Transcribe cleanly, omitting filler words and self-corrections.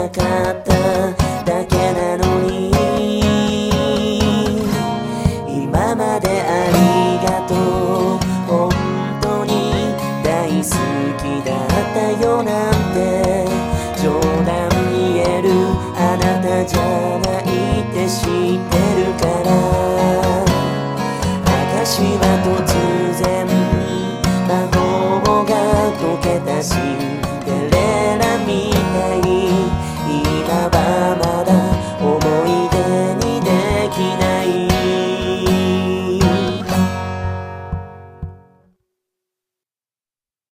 たかっただけなのに、今までありがとう、本当に大好きだったよなんて冗談言えるあなたじゃないって知ってるから、私は突然魔法が解けたし